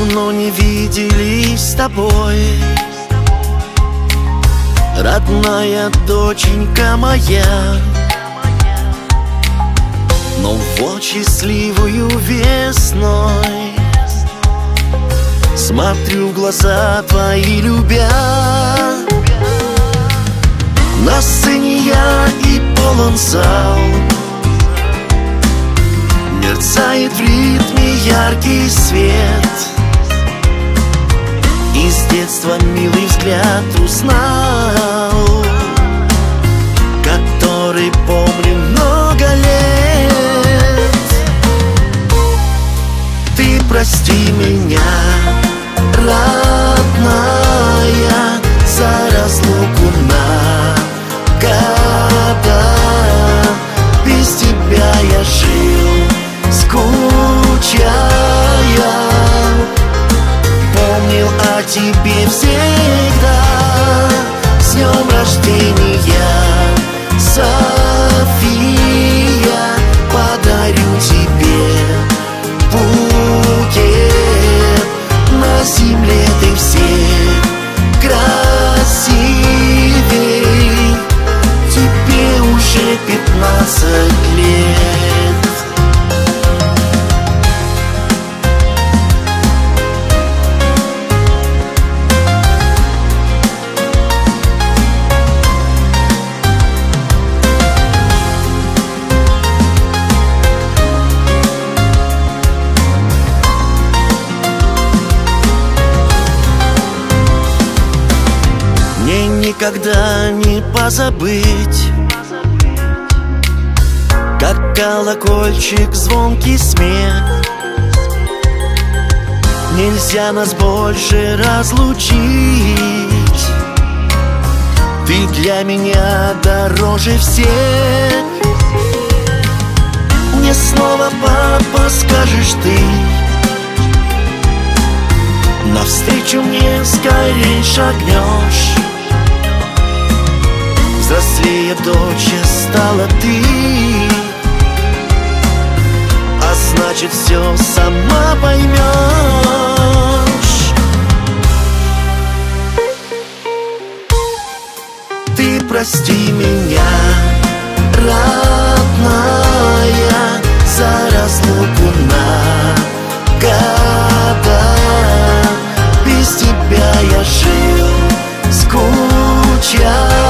давно не виделись с тобой, родная доченька моя. Но вот счастливую весной смотрю в глаза твои, любя. На сцене я и полон зал, мерцает в ритме яркий свет. И с детства милый взгляд узнал, который помню много лет. Ты прости меня, родная, за разлуку на года. Без тебя я жил, скучая, помнил о тебе всегда. С днем рождения, София, подарю тебе букет. На земле ты всех красивей, тебе уже 15 лет. Мне никогда не позабыть, как колокольчик звонкий смех. Нельзя нас больше разлучить, ты для меня дороже всех. Мне снова, папа, скажешь ты, навстречу мне скорей шагнешь. Взрослее, дочь, стала ты, а значит, все сама поймешь. Ты прости меня, родная, за разлуку на года. Без тебя я жил, скучая,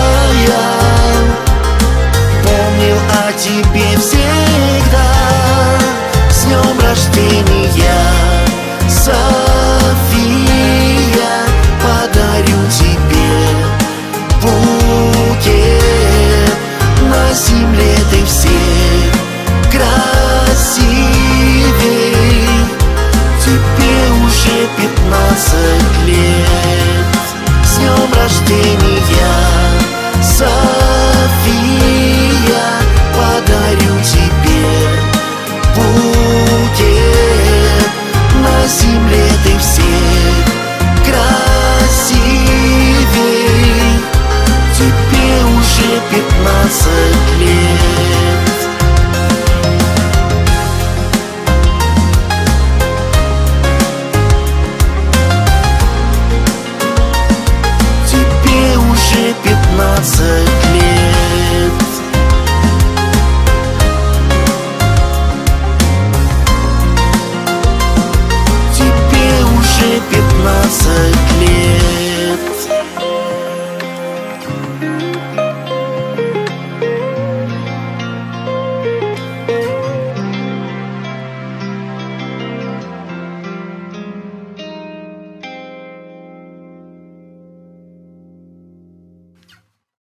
помнил о тебе всегда. С днем рождения, София, подарю тебе букет. На земле ты всех красивей, тебе уже 15 лет. С днем рождения, София, подарю тебе букет. На земле ты всех красивей, тебе уже 15 лет. Тебе уже 15 лет. Тебе уже 15 лет.